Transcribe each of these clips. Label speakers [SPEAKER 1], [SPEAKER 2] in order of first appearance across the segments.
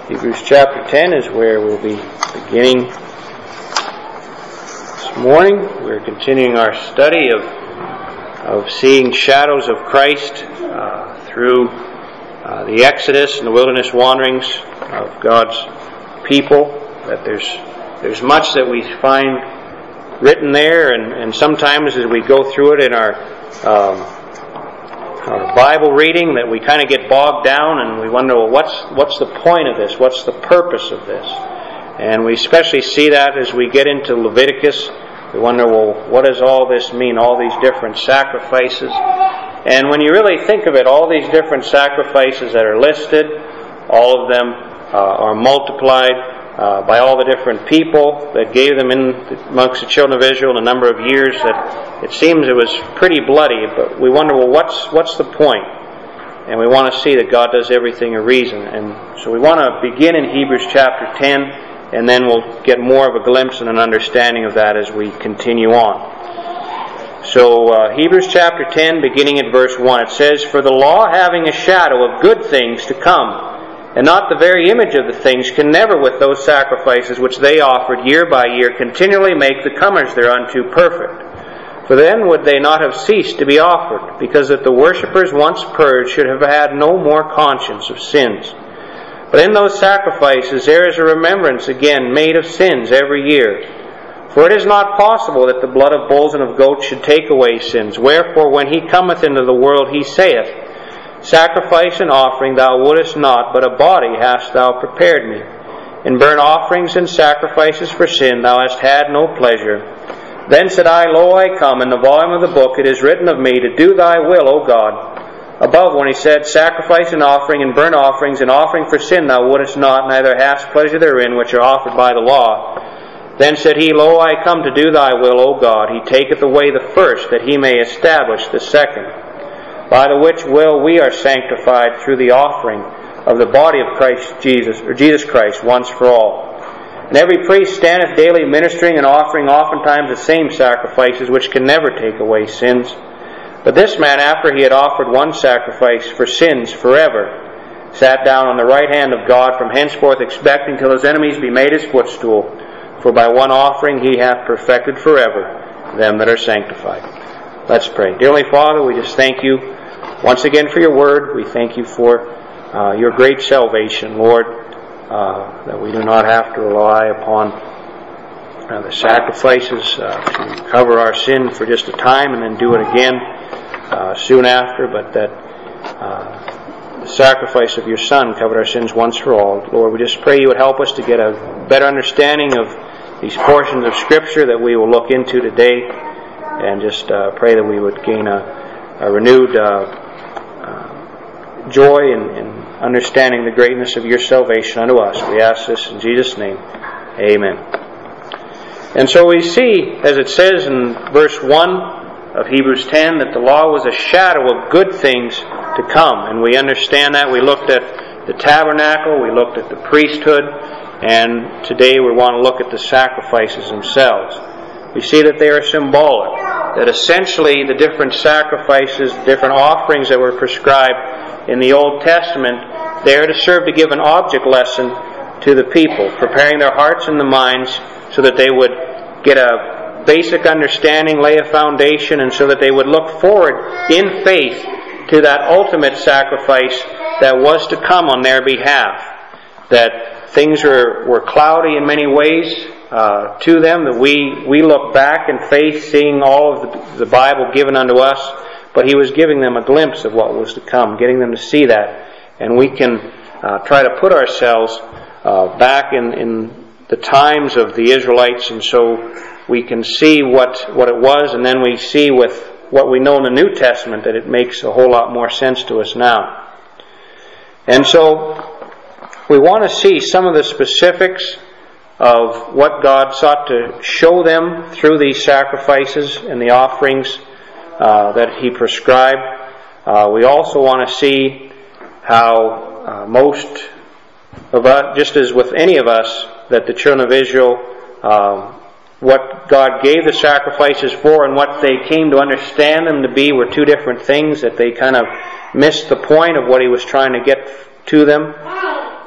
[SPEAKER 1] Hebrews chapter 10 is where we'll be beginning this morning. We're continuing our study of seeing shadows of Christ through the Exodus and the wilderness wanderings of God's people. That there's much that we find written there, and sometimes as we go through it in our Bible reading, that we kind of get bogged down and we wonder, well, what's the point of this? What's the purpose of this? And we especially see that as we get into Leviticus. We wonder, well, what does all this mean? All these different sacrifices. And when you really think of it, all these different sacrifices that are listed, all of them are multiplied by all the different people that gave them in amongst the children of Israel in a number of years. That it seems it was pretty bloody, but we wonder, well, what's the point? And we want to see that God does everything a reason. And so we want to begin in Hebrews chapter 10, and then we'll get more of a glimpse and an understanding of that as we continue on. So Hebrews chapter 10, beginning at verse 1, it says, "For the law, having a shadow of good things to come, and not the very image of the things, can never with those sacrifices which they offered year by year continually make the comers thereunto perfect. For then would they not have ceased to be offered, because that the worshippers once purged should have had no more conscience of sins. But in those sacrifices there is a remembrance again made of sins every year. For it is not possible that the blood of bulls and of goats should take away sins. Wherefore when he cometh into the world he saith, Sacrifice and offering thou wouldest not, but a body hast thou prepared me. In burnt offerings and sacrifices for sin thou hast had no pleasure. Then said I, Lo, I come, in the volume of the book it is written of me, to do thy will, O God. Above, when he said, Sacrifice and offering and burnt offerings and offering for sin thou wouldest not, neither hast pleasure therein, which are offered by the law. Then said he, Lo, I come to do thy will, O God. He taketh away the first, that he may establish the second. By the which will we are sanctified through the offering of the body of Christ Jesus, or Jesus Christ, once for all. And every priest standeth daily ministering and offering oftentimes the same sacrifices, which can never take away sins. But this man, after he had offered one sacrifice for sins forever, sat down on the right hand of God, from henceforth expecting till his enemies be made his footstool. For by one offering he hath perfected forever them that are sanctified." Let's pray. Dear Heavenly Father, we just thank you once again for your word. We thank you for your great salvation, Lord, that we do not have to rely upon the sacrifices to cover our sin for just a time and then do it again soon after, but that the sacrifice of your Son covered our sins once for all. Lord, we just pray you would help us to get a better understanding of these portions of Scripture that we will look into today, and just pray that we would gain a renewed joy in understanding the greatness of your salvation unto us. We ask this in Jesus' name. Amen. And so we see, as it says in verse 1 of Hebrews 10, that the law was a shadow of good things to come. And we understand that. We looked at the tabernacle, we looked at the priesthood, and today we want to look at the sacrifices themselves. We see that they are symbolic, that essentially the different sacrifices, different offerings that were prescribed in the Old Testament, they are to serve to give an object lesson to the people, preparing their hearts and the minds so that they would get a basic understanding, lay a foundation, and so that they would look forward in faith to that ultimate sacrifice that was to come on their behalf. That things were cloudy in many ways to them, that we look back in faith, seeing all of the Bible given unto us, but he was giving them a glimpse of what was to come, getting them to see that. And we can try to put ourselves back in the times of the Israelites, and so we can see what it was, and then we see with what we know in the New Testament that it makes a whole lot more sense to us now. And so we want to see some of the specifics of what God sought to show them through these sacrifices and the offerings that he prescribed. We also want to see how most of us, just as with any of us, that the children of Israel, what God gave the sacrifices for and what they came to understand them to be were two different things, that they kind of missed the point of what he was trying to get to them.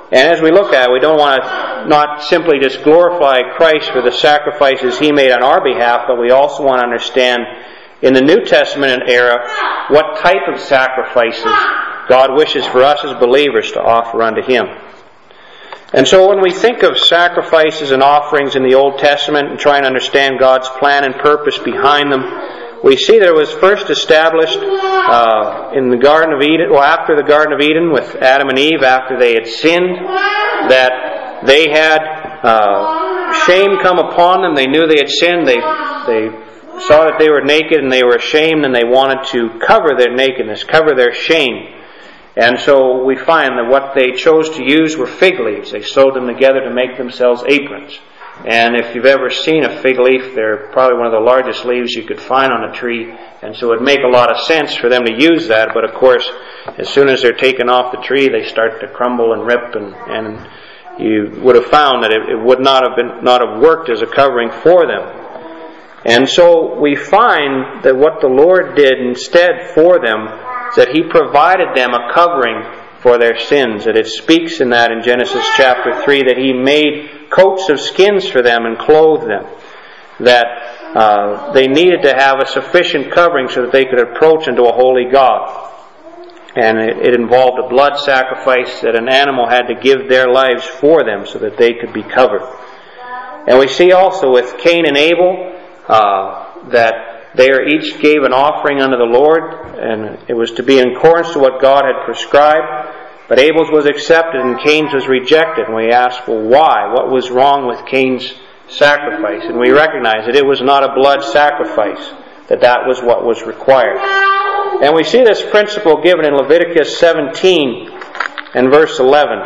[SPEAKER 1] And as we look at it, we don't want to not simply just glorify Christ for the sacrifices He made on our behalf, but we also want to understand in the New Testament era what type of sacrifices God wishes for us as believers to offer unto Him. And so when we think of sacrifices and offerings in the Old Testament and try and understand God's plan and purpose behind them, we see that it was first established in the Garden of Eden, or after the Garden of Eden with Adam and Eve, after they had sinned, that they had shame come upon them. They knew they had sinned. They saw that they were naked and they were ashamed, and they wanted to cover their nakedness, cover their shame. And so we find that what they chose to use were fig leaves. They sewed them together to make themselves aprons. And if you've ever seen a fig leaf, they're probably one of the largest leaves you could find on a tree. And so it would make a lot of sense for them to use that. But of course, as soon as they're taken off the tree, they start to crumble and rip. And you would have found that it would not have worked as a covering for them. And so we find that what the Lord did instead for them is that He provided them a covering for their sins. That it speaks in that in Genesis chapter 3 that He made coats of skins for them and clothed them. That they needed to have a sufficient covering so that they could approach unto a holy God. And it involved a blood sacrifice that an animal had to give their lives for them so that they could be covered. And we see also with Cain and Abel that they each gave an offering unto the Lord, and it was to be in accordance to what God had prescribed. But Abel's was accepted and Cain's was rejected. And we ask, well, why? What was wrong with Cain's sacrifice? And we recognize that it was not a blood sacrifice, that was what was required. And we see this principle given in Leviticus 17 and verse 11.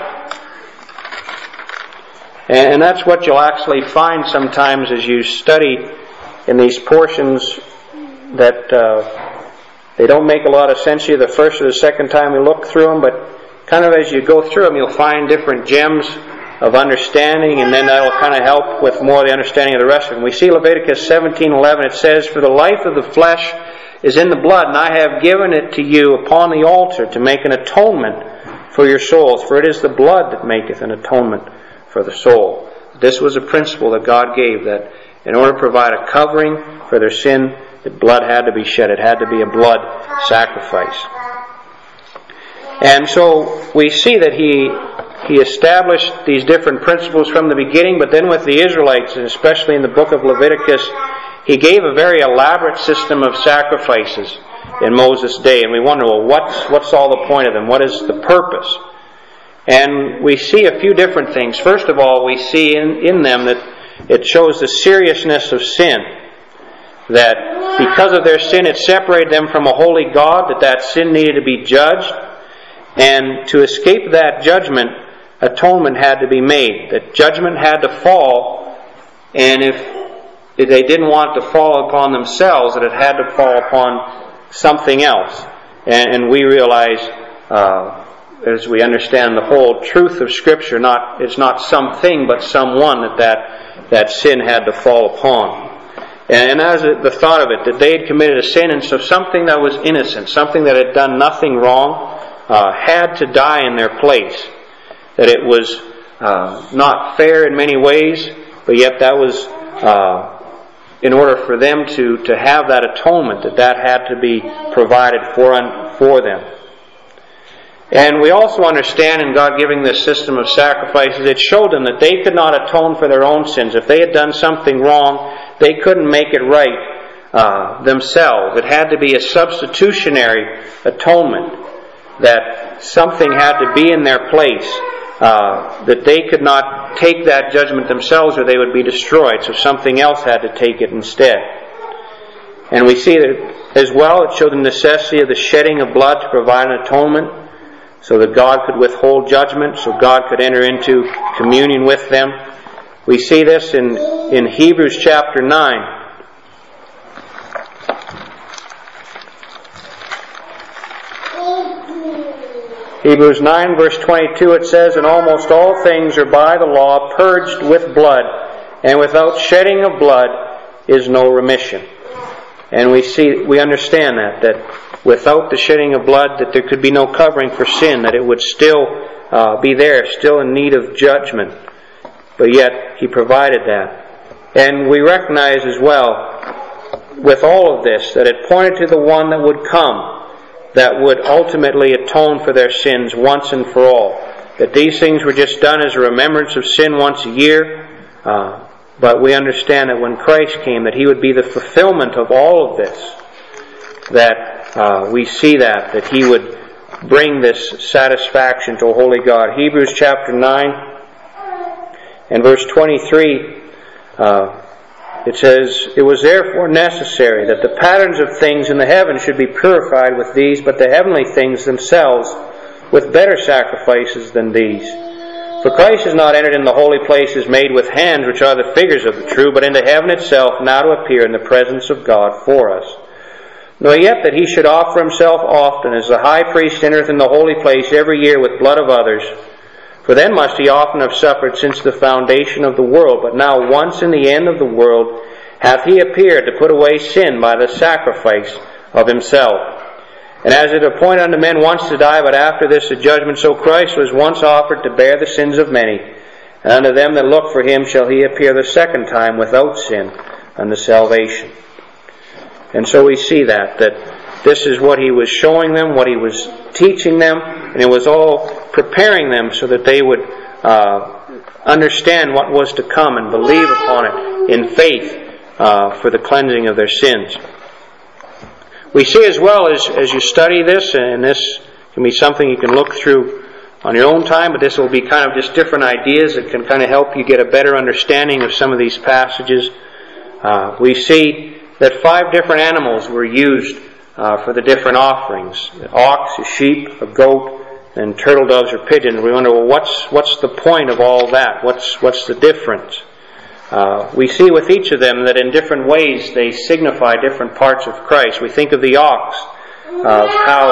[SPEAKER 1] And that's what you'll actually find sometimes as you study in these portions, that they don't make a lot of sense to you the first or the second time you look through them, but kind of as you go through them, you'll find different gems of understanding, and then that'll kind of help with more of the understanding of the rest of them. We see Leviticus 17:11. It says, "For the life of the flesh is in the blood, and I have given it to you upon the altar to make an atonement for your souls. For it is the blood that maketh an atonement for the soul." This was a principle that God gave, that in order to provide a covering for their sin, the blood had to be shed. It had to be a blood sacrifice. And so we see that He established these different principles from the beginning, but then with the Israelites, and especially in the book of Leviticus, He gave a very elaborate system of sacrifices in Moses' day. And we wonder, well, what's all the point of them? What is the purpose? And we see a few different things. First of all, we see in them that it shows the seriousness of sin. That because of their sin, it separated them from a holy God, that sin needed to be judged. And to escape that judgment, atonement had to be made. That judgment had to fall, and if they didn't want it to fall upon themselves, that it had to fall upon something else. And we realize, as we understand the whole truth of Scripture, it's not something but someone that sin had to fall upon. And as the thought of it, that they had committed a sin, and so something that was innocent, something that had done nothing wrong, had to die in their place. That it was not fair in many ways, but yet that was in order for them to have that atonement, that had to be provided for them. And we also understand in God giving this system of sacrifices, it showed them that they could not atone for their own sins. If they had done something wrong, they couldn't make it right themselves. It had to be a substitutionary atonement. That something had to be in their place. That they could not take that judgment themselves or they would be destroyed. So something else had to take it instead. And we see that as well, it showed the necessity of the shedding of blood to provide an atonement, so that God could withhold judgment, so God could enter into communion with them. We see this in Hebrews chapter 9. Hebrews 9 verse 22, it says, "And almost all things are by the law purged with blood, and without shedding of blood is no remission." And we understand that without the shedding of blood, that there could be no covering for sin, that it would still be there, still in need of judgment. But yet He provided that. And we recognize as well, with all of this, that it pointed to the one that would come, that would ultimately atone for their sins once and for all. That these things were just done as a remembrance of sin once a year, but we understand that when Christ came, that He would be the fulfillment of all of this. That we see that He would bring this satisfaction to a holy God. Hebrews chapter 9 and verse 23, it says, "It was therefore necessary that the patterns of things in the heavens should be purified with these, but the heavenly things themselves with better sacrifices than these. For Christ has not entered in the holy places made with hands, which are the figures of the true, but into heaven itself, now to appear in the presence of God for us. Nor yet that He should offer Himself often, as the high priest entereth in the holy place every year with blood of others. For then must He often have suffered since the foundation of the world. But now once in the end of the world hath He appeared to put away sin by the sacrifice of Himself. And as it appointed unto men once to die, but after this the judgment, so Christ was once offered to bear the sins of many. And unto them that look for Him shall He appear the second time without sin unto salvation." And so we see that this is what He was showing them, what He was teaching them, and it was all preparing them so that they would understand what was to come and believe upon it in faith for the cleansing of their sins. We see as well as you study this, and this can be something you can look through on your own time, but this will be kind of just different ideas that can kind of help you get a better understanding of some of these passages. We see that 5 different animals were used for the different offerings: an ox, a sheep, a goat, and turtle doves or pigeons. We wonder, well, what's the point of all that? What's the difference? We see with each of them that in different ways they signify different parts of Christ. We think of the ox, of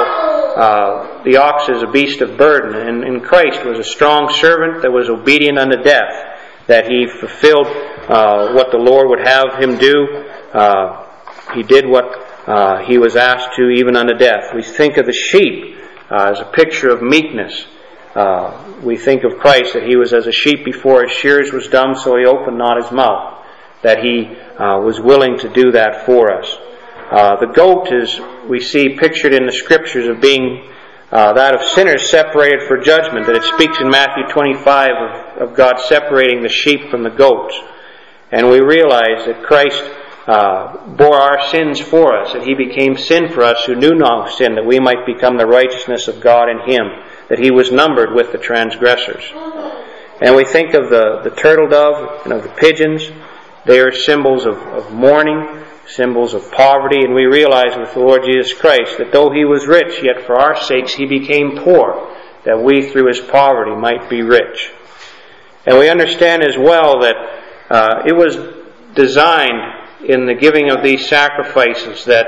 [SPEAKER 1] how the ox is a beast of burden, and Christ was a strong servant that was obedient unto death, that He fulfilled what the Lord would have Him do. He did what He was asked to, even unto death. We think of the sheep as a picture of meekness. We think of Christ, that He was as a sheep before His shears was dumb, so He opened not His mouth. That He was willing to do that for us. The goat is, we see pictured in the Scriptures of being that of sinners separated for judgment. That it speaks in Matthew 25 of God separating the sheep from the goats. And we realize that Christ bore our sins for us, that He became sin for us who knew no sin, that we might become the righteousness of God in Him, that He was numbered with the transgressors. And we think of the turtle dove and of the pigeons. They are symbols of mourning, symbols of poverty, and we realize with the Lord Jesus Christ that though He was rich, yet for our sakes He became poor, that we through His poverty might be rich. And we understand as well that it was designed in the giving of these sacrifices that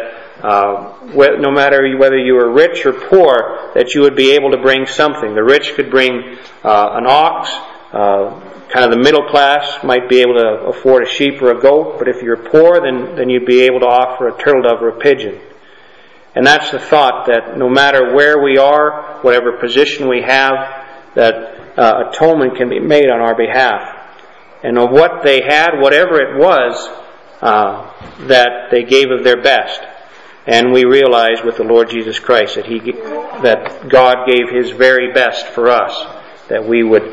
[SPEAKER 1] no matter whether you were rich or poor, that you would be able to bring something. The rich could bring an ox, kind of the middle class might be able to afford a sheep or a goat, but if you're poor, then you'd be able to offer a turtle dove or a pigeon. And that's the thought, that no matter where we are, whatever position we have, that atonement can be made on our behalf. And of what they had, whatever it was, that they gave of their best. And we realize with the Lord Jesus Christ that God gave His very best for us, that we would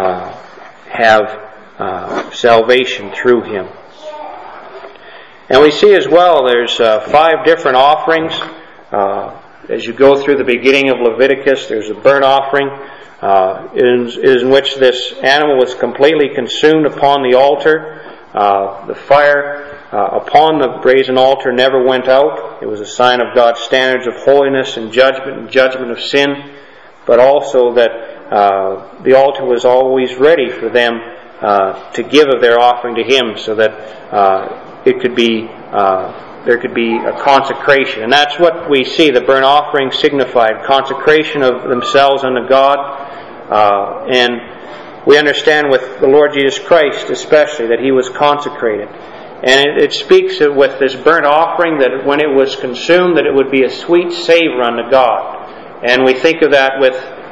[SPEAKER 1] have salvation through Him. And we see as well there's 5 different offerings. As you go through the beginning of Leviticus, there's a burnt offering in which this animal was completely consumed upon the altar. The fire upon the brazen altar never went out. It was a sign of God's standards of holiness and judgment of sin, but also that the altar was always ready for them to give of their offering to Him, so that it could be there could be a consecration. And that's what we see. The burnt offering signified consecration of themselves unto God, and we understand with the Lord Jesus Christ especially that He was consecrated. And it speaks with this burnt offering that when it was consumed, that it would be a sweet savor unto God. And we think of that with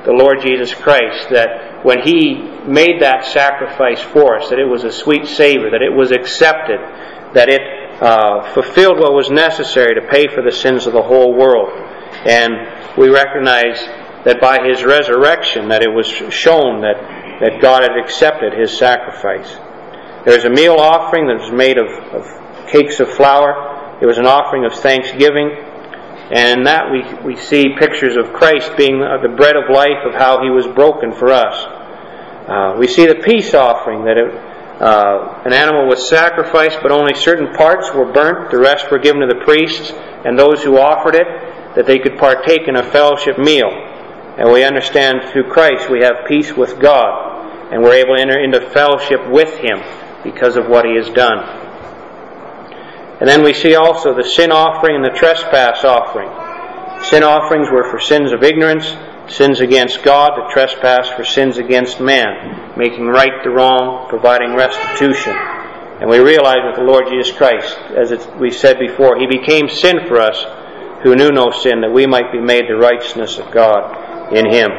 [SPEAKER 1] the Lord Jesus Christ, that when He made that sacrifice for us, that it was a sweet savor, that it was accepted, that it fulfilled what was necessary to pay for the sins of the whole world. And we recognize that by His resurrection, that it was shown that God had accepted His sacrifice. There's a meal offering that was made of cakes of flour. It was an offering of thanksgiving. And in that we see pictures of Christ being the bread of life, of how He was broken for us. We see the peace offering, that an animal was sacrificed, but only certain parts were burnt. The rest were given to the priests and those who offered it, that they could partake in a fellowship meal. And we understand through Christ we have peace with God, and we're able to enter into fellowship with Him because of what He has done. And then we see also the sin offering and the trespass offering. Sin offerings were for sins of ignorance, sins against God; the trespass for sins against man, making right the wrong, providing restitution. And we realize with the Lord Jesus Christ, as we said before, He became sin for us who knew no sin, that we might be made the righteousness of God in Him.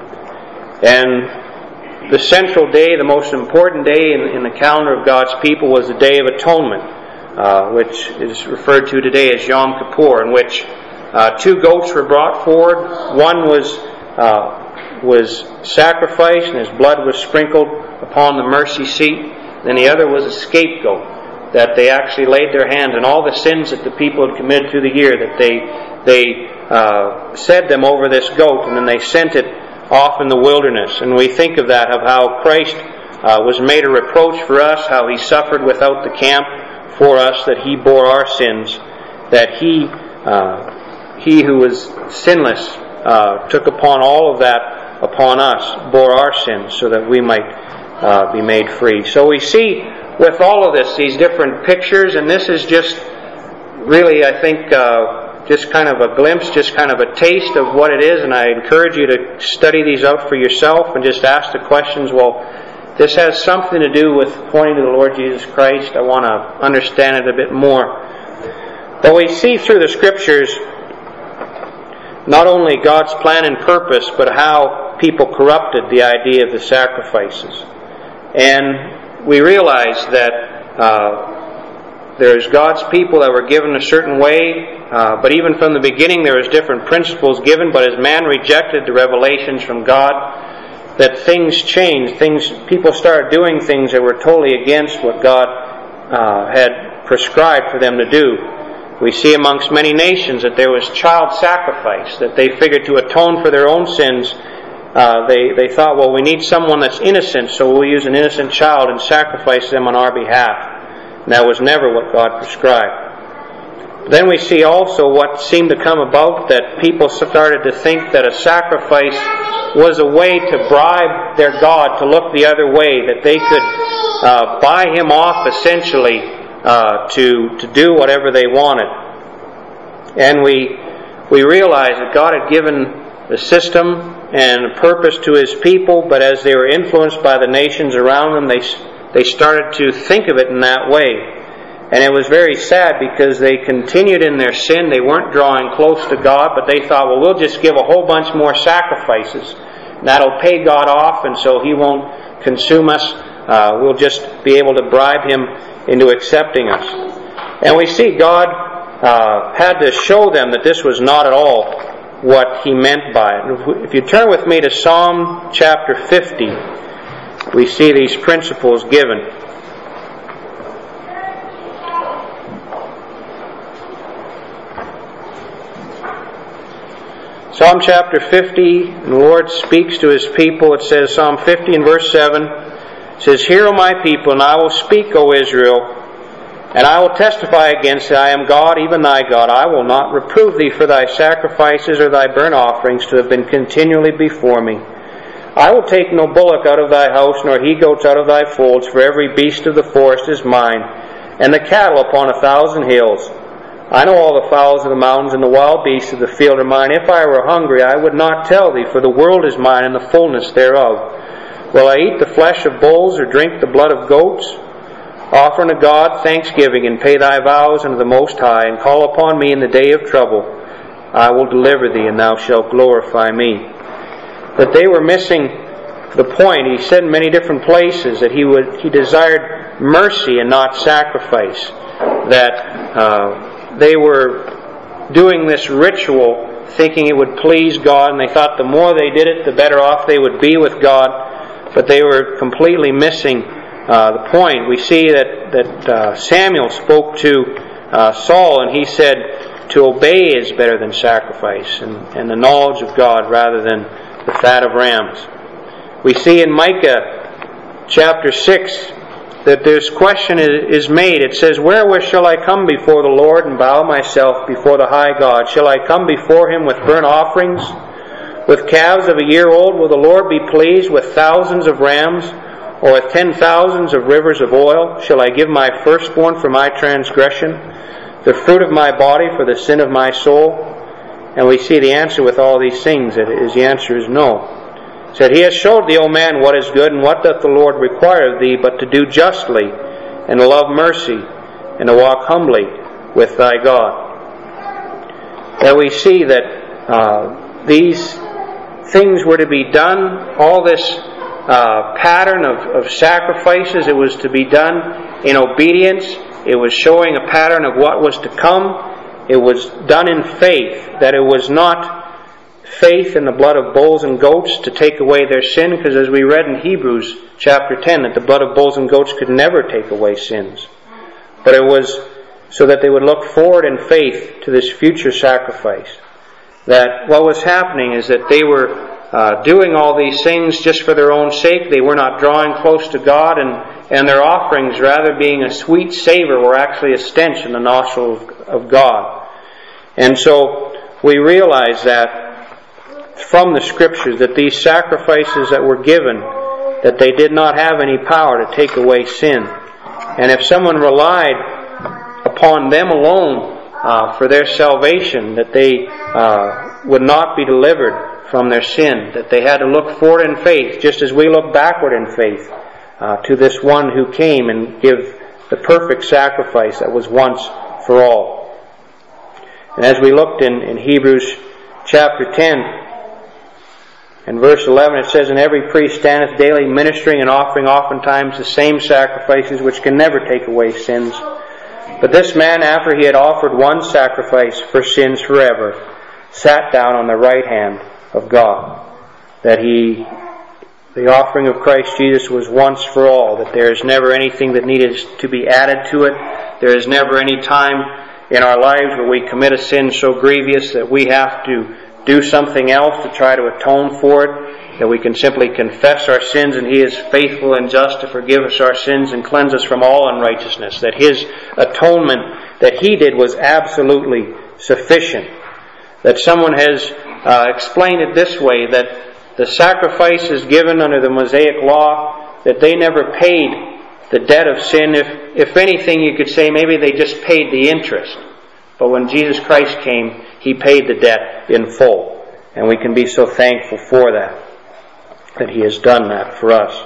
[SPEAKER 1] And the central day, the most important day in the calendar of God's people, was the Day of Atonement, which is referred to today as Yom Kippur, in which 2 goats were brought forward. One was sacrificed, and his blood was sprinkled upon the mercy seat. Then the other was a scapegoat, that they actually laid their hands on all the sins that the people had committed through the year, that they said them over this goat, and then they sent it off in the wilderness. And we think of that, of how Christ was made a reproach for us, how He suffered without the camp for us, that He bore our sins, that He who was sinless took upon all of that upon us, bore our sins, so that we might be made free. So we see with all of this, these different pictures, and this is just really, I think, just kind of a glimpse, just kind of a taste of what it is, and I encourage you to study these out for yourself and just ask the questions, well, this has something to do with pointing to the Lord Jesus Christ. I want to understand it a bit more. But we see through the Scriptures not only God's plan and purpose, but how people corrupted the idea of the sacrifices. And we realize that there's God's people that were given a certain way, but even from the beginning there was different principles given, but as man rejected the revelations from God, that things changed. People started doing things that were totally against what God had prescribed for them to do. We see amongst many nations that there was child sacrifice, that they figured to atone for their own sins. They thought, well, we need someone that's innocent, so we'll use an innocent child and sacrifice them on our behalf. And that was never what God prescribed. Then we see also what seemed to come about, that people started to think that a sacrifice was a way to bribe their God to look the other way, that they could buy Him off essentially to do whatever they wanted. And we realize that God had given the system and a purpose to His people, but as they were influenced by the nations around them, they started to think of it in that way. And it was very sad because they continued in their sin. They weren't drawing close to God, but they thought, well, we'll just give a whole bunch more sacrifices. And that'll pay God off, and so He won't consume us. We'll just be able to bribe Him into accepting us. And we see God had to show them that this was not at all what He meant by it. If you turn with me to Psalm chapter 50, we see these principles given. Psalm chapter 50, the Lord speaks to His people. It says, Psalm 50 and verse 7, it says, Hear, O my people, and I will speak, O Israel, and I will testify against thee. I am God, even thy God. I will not reprove thee for thy sacrifices or thy burnt offerings to have been continually before me. I will take no bullock out of thy house, nor he-goats out of thy folds, for every beast of the forest is mine, and the cattle upon 1,000 hills. I know all the fowls of the mountains, and the wild beasts of the field are mine. If I were hungry, I would not tell thee, for the world is mine, and the fullness thereof. Will I eat the flesh of bulls, or drink the blood of goats? Offer unto God thanksgiving, and pay thy vows unto the Most High, and call upon me in the day of trouble. I will deliver thee, and thou shalt glorify me. that they were missing the point. He said in many different places that he desired mercy and not sacrifice. That they were doing this ritual thinking it would please God, and they thought the more they did it, the better off they would be with God. But they were completely missing the point. We see that Samuel spoke to Saul, and he said, to obey is better than sacrifice, and the knowledge of God rather than the fat of rams. We see in Micah chapter 6 that this question is made. It says, wherewith shall I come before the Lord and bow myself before the high God? Shall I come before Him with burnt offerings? With calves of a year old? Will the Lord be pleased with thousands of rams, or with 10,000s of rivers of oil? Shall I give my firstborn for my transgression, the fruit of my body for the sin of my soul? And we see the answer with all these things. The answer is no. It said, He has showed thee, O man, what is good, and what doth the Lord require of thee, but to do justly, and to love mercy, and to walk humbly with thy God. That we see that these things were to be done, all this pattern of sacrifices, it was to be done in obedience. It was showing a pattern of what was to come. It was done in faith, that it was not faith in the blood of bulls and goats to take away their sin, because as we read in Hebrews chapter 10, that the blood of bulls and goats could never take away sins. But it was so that they would look forward in faith to this future sacrifice. That what was happening is that they were doing all these things just for their own sake. They were not drawing close to God, and their offerings, rather being a sweet savor, were actually a stench in the nostril of God. And so we realize that from the Scriptures, that these sacrifices that were given, that they did not have any power to take away sin. And if someone relied upon them alone for their salvation, that they would not be delivered from their sin, that they had to look forward in faith, just as we look backward in faith to this one who came and give the perfect sacrifice that was once for all. And as we looked in Hebrews chapter 10, in verse 11, it says, and every priest standeth daily ministering and offering oftentimes the same sacrifices which can never take away sins. But this man, after he had offered one sacrifice for sins forever, sat down on the right hand of God. That the offering of Christ Jesus was once for all, that there is never anything that needed to be added to it. There is never any time in our lives where we commit a sin so grievous that we have to do something else to try to atone for it, that we can simply confess our sins, and He is faithful and just to forgive us our sins and cleanse us from all unrighteousness, that His atonement that He did was absolutely sufficient. That someone has explained it this way, that the sacrifices given under the Mosaic law, that they never paid the debt of sin. If anything, you could say maybe they just paid the interest. But when Jesus Christ came, He paid the debt in full. And we can be so thankful for that He has done that for us.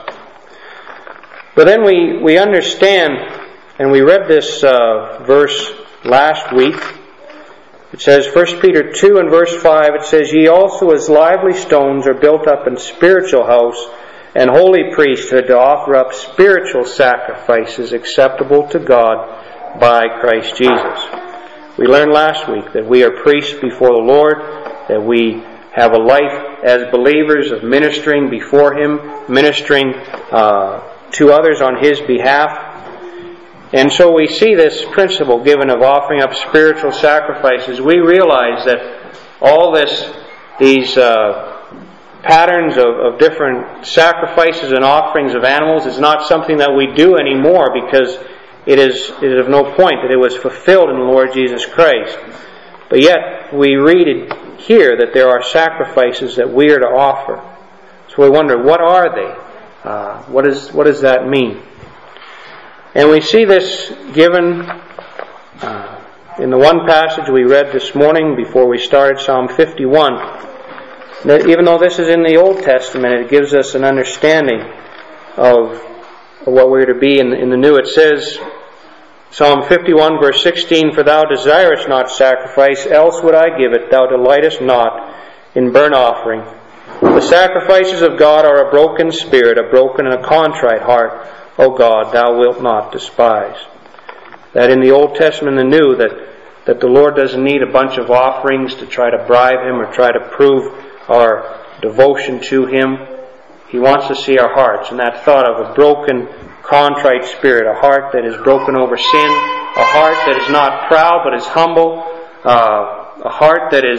[SPEAKER 1] But then we understand, and we read this verse last week. It says, 1 Peter 2 and verse 5, it says, ye also as lively stones are built up in spiritual house and holy priesthood to offer up spiritual sacrifices acceptable to God by Christ Jesus. We learned last week that we are priests before the Lord, that we have a life as believers of ministering before Him, ministering to others on His behalf. And so we see this principle given of offering up spiritual sacrifices. We realize that all these patterns of different sacrifices and offerings of animals is not something that we do anymore, because it is of no point, that it was fulfilled in the Lord Jesus Christ. But yet we read it here that there are sacrifices that we are to offer. So we wonder, what are they? What does that mean? And we see this given in the one passage we read this morning before we started, Psalm 51. That even though this is in the Old Testament, it gives us an understanding of what we're to be in the New. It says, Psalm 51 verse 16, for thou desirest not sacrifice, else would I give it. Thou delightest not in burnt offering. The sacrifices of God are a broken spirit, a broken and a contrite heart, O God, thou wilt not despise. That in the Old Testament and the New, that the Lord doesn't need a bunch of offerings to try to bribe Him or try to prove our devotion to Him. He wants to see our hearts. And that thought of a broken, contrite spirit, a heart that is broken over sin, a heart that is not proud but is humble, a heart that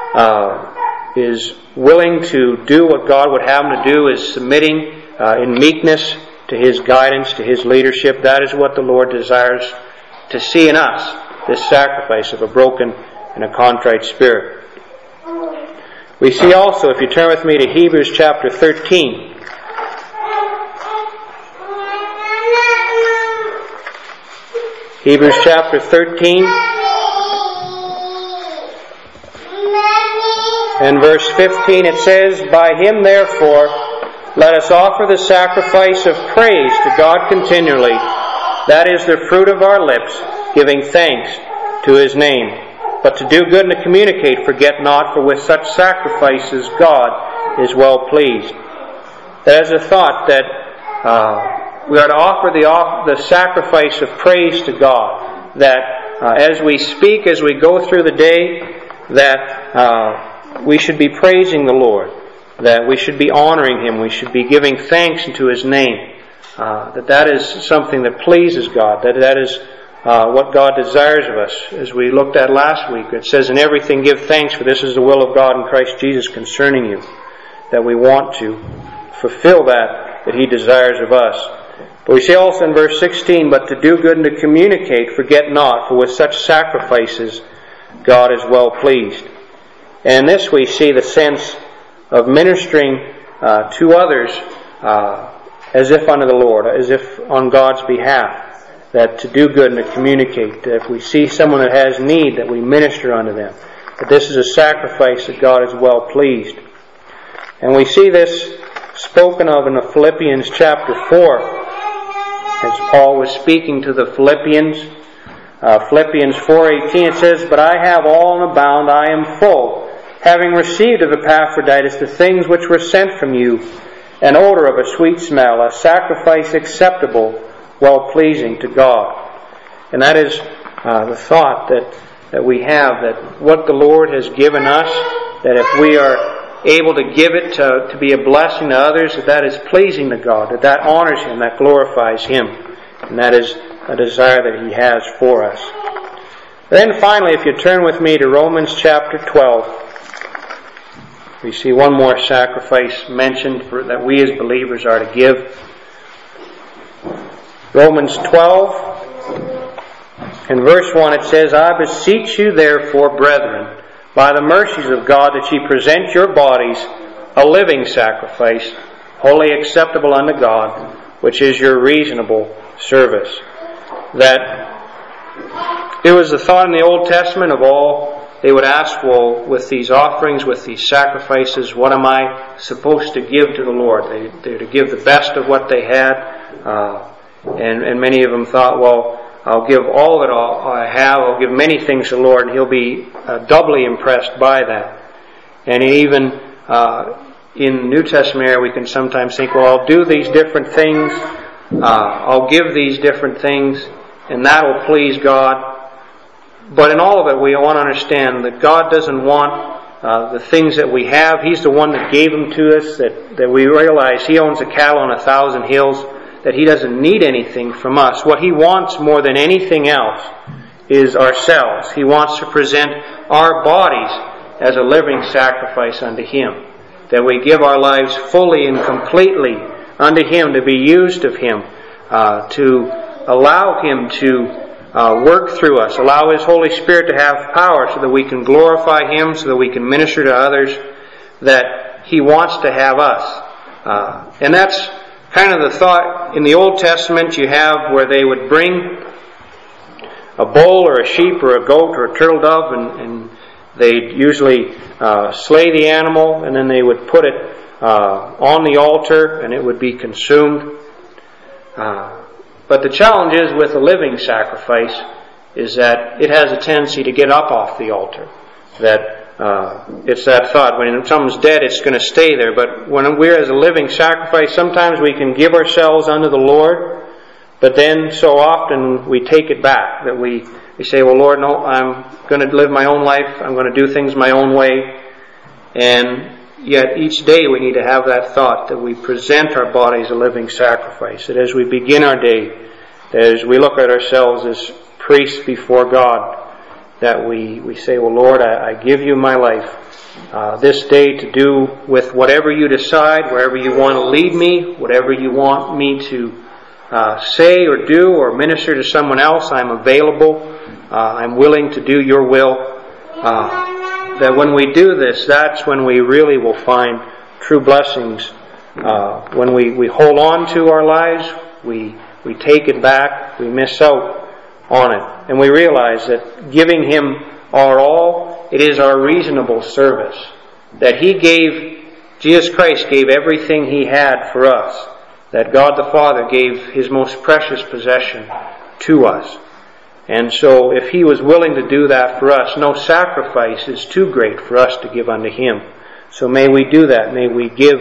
[SPEAKER 1] is willing to do what God would have him to do, is submitting in meekness to His guidance, to His leadership. That is what the Lord desires to see in us, this sacrifice of a broken and a contrite spirit. We see also, if you turn with me to Hebrews chapter 13, Hebrews chapter 13 and verse 15, it says, By Him therefore let us offer the sacrifice of praise to God continually, that is the fruit of our lips, giving thanks to His name. But to do good and to communicate, forget not, for with such sacrifices God is well pleased. That is a thought that we are to offer the sacrifice of praise to God. That as we speak, as we go through the day, that we should be praising the Lord. That we should be honoring Him. We should be giving thanks unto His name. That is something that pleases God. That is what God desires of us. As we looked at last week, it says, In everything give thanks, for this is the will of God in Christ Jesus concerning you. That we want to fulfill that He desires of us. But we see also in verse 16, But to do good and to communicate, forget not, for with such sacrifices God is well pleased. And in this we see the sense of ministering to others as if unto the Lord, as if on God's behalf. That to do good and to communicate. That if we see someone that has need, that we minister unto them. That this is a sacrifice that God is well pleased. And we see this spoken of in the Philippians chapter 4. As Paul was speaking to the Philippians. Philippians 4:18, it says, But I have all and abound, I am full, having received of Epaphroditus the things which were sent from you, an odor of a sweet smell, a sacrifice acceptable, well-pleasing to God. And that is the thought that we have, that what the Lord has given us, that if we are able to give it to be a blessing to others, that is pleasing to God, that honors Him, that glorifies Him. And that is a desire that He has for us. Then finally, if you turn with me to Romans chapter 12, we see one more sacrifice mentioned that we as believers are to give. Romans 12 and verse 1, it says, I beseech you therefore, brethren, by the mercies of God, that ye present your bodies a living sacrifice, wholly acceptable unto God, which is your reasonable service. That it was the thought in the Old Testament of all. They would ask, well, with these offerings, with these sacrifices, what am I supposed to give to the Lord? They're to give the best of what they had. And many of them thought, well, I'll give all that I have. I'll give many things to the Lord, and He'll be doubly impressed by that. And even in the New Testament era, we can sometimes think, well, I'll do these different things. I'll give these different things, and that will please God. But in all of it, we want to understand that God doesn't want the things that we have. He's the one that gave them to us, that we realize He owns the cattle on 1,000 hills, that He doesn't need anything from us. What He wants more than anything else is ourselves. He wants to present our bodies as a living sacrifice unto Him. That we give our lives fully and completely unto Him, to be used of Him, to allow Him to work through us, allow His Holy Spirit to have power so that we can glorify Him, so that we can minister to others, that He wants to have us. And that's kind of the thought in the Old Testament you have where they would bring a bull or a sheep or a goat or a turtle dove, and they'd usually slay the animal, and then they would put it on the altar and it would be consumed. But the challenge is with a living sacrifice is that it has a tendency to get up off the altar. That it's that thought. When something's dead, it's going to stay there. But when we're as a living sacrifice, sometimes we can give ourselves unto the Lord, but then so often we take it back. That we say, well, Lord, no, I'm going to live my own life. I'm going to do things my own way. And yet each day we need to have that thought that we present our bodies a living sacrifice. That as we begin our day, that as we look at ourselves as priests before God, that we say, well, Lord, I give you my life this day to do with whatever you decide, wherever you want to lead me, whatever you want me to say or do or minister to someone else. I'm available. I'm willing to do your will. That when we do this, that's when we really will find true blessings. When we hold on to our lives, we take it back, we miss out on it. And we realize that giving Him our all, it is our reasonable service. That Jesus Christ gave everything He had for us. That God the Father gave His most precious possession to us. And so if He was willing to do that for us, no sacrifice is too great for us to give unto Him. So may we do that. May we give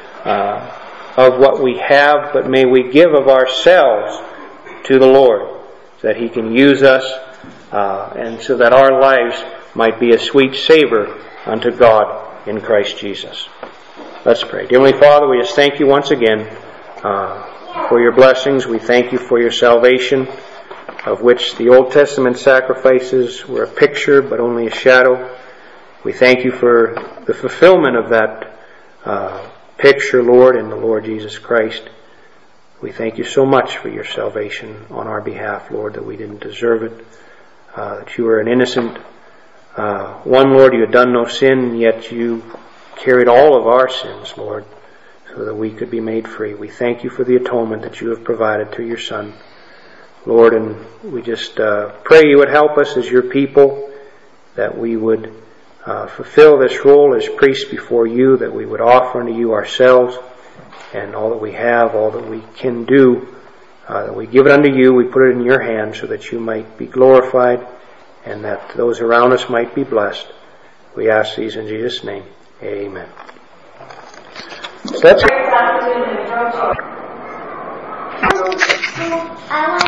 [SPEAKER 1] of what we have, but may we give of ourselves to the Lord, so that He can use us, and so that our lives might be a sweet savor unto God in Christ Jesus. Let's pray. Dear Heavenly Father, we just thank you once again for your blessings. We thank you for your salvation, of which the Old Testament sacrifices were a picture but only a shadow. We thank you for the fulfillment of that picture, Lord, in the Lord Jesus Christ. We thank you so much for your salvation on our behalf, Lord, that we didn't deserve it, that you were an innocent one, Lord. You had done no sin, yet you carried all of our sins, Lord, so that we could be made free. We thank you for the atonement that you have provided through your Son, Lord, and we just pray you would help us as your people, that we would fulfill this role as priests before you, that we would offer unto you ourselves and all that we have, all that we can do, that we give it unto you, we put it in your hands so that you might be glorified and that those around us might be blessed. We ask these in Jesus' name. Amen. So let's